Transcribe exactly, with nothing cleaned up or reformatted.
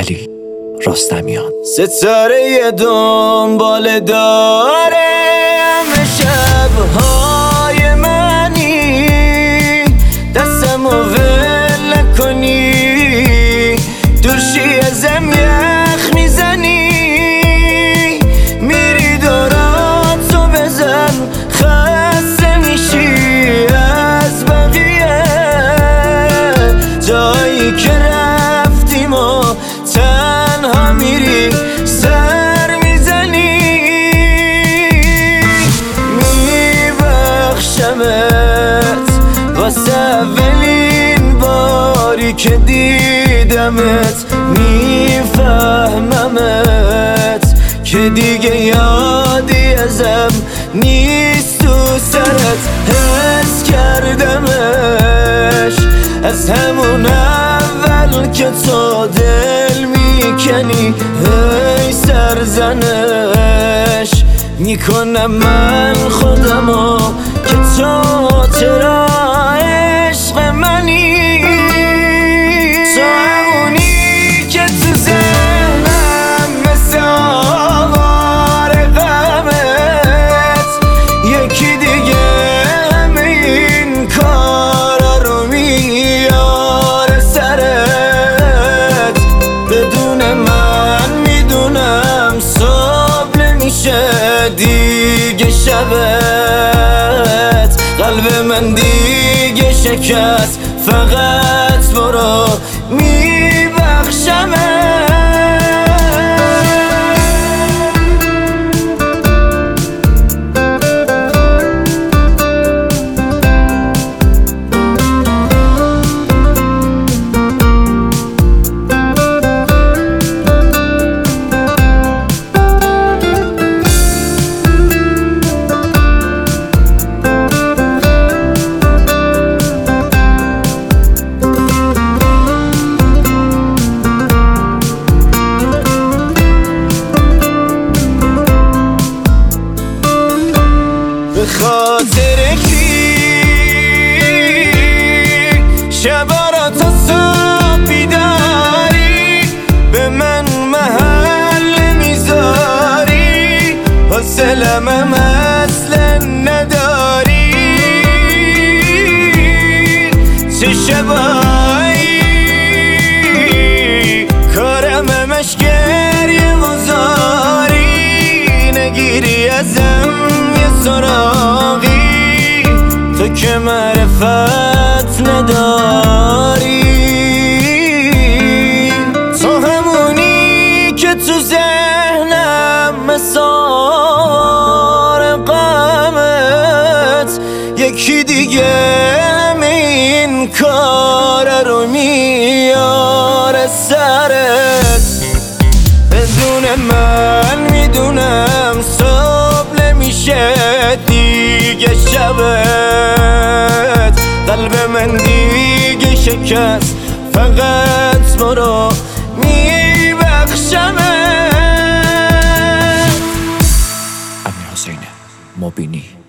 علی رستمیان. ستاره دنبال داره همه شبهای منی، دستمو ول نکنی، دوشی ازم یخ میزنی، میری دوراتو بزن خسته میشی از بقیه، جایی که رفتیم و تنها میری سر میزنی، میبخشمت واسه اولین باری که دیدمت، میفهممت که دیگه یادی ازم نیست، تو سرت حس کردمش از همون اول که تو دل میکنی، هی سرزنش میکنم من خودمو که تو چرا عشق منی، تو همونی که تو ذهنم مثل آوار غمت، یکی دیگه همه این کارا رو میاره سرت، بدون من میدونم صبح نمیشه دیگه شبت، قلب من دیگه شکست، فقط برو میبخشمت. به خاطر کی شبا را تا صبح بیداری، به من محل میذاری، حوصله‌ام هم اصلا نداری، چه شبایی کارم همش گریه و زاری، نگیری ازم سراغی، تو که معرفت نداری، تو همونی که تو ذهنم مثار غمت، یکی دیگه همه این کار رو میاره سرت، بدون من میدونم صبح نمیشه دیگه شبت، قلب من دیگه شکست، فقط برو میبخشمت. امیر حسین مبینی.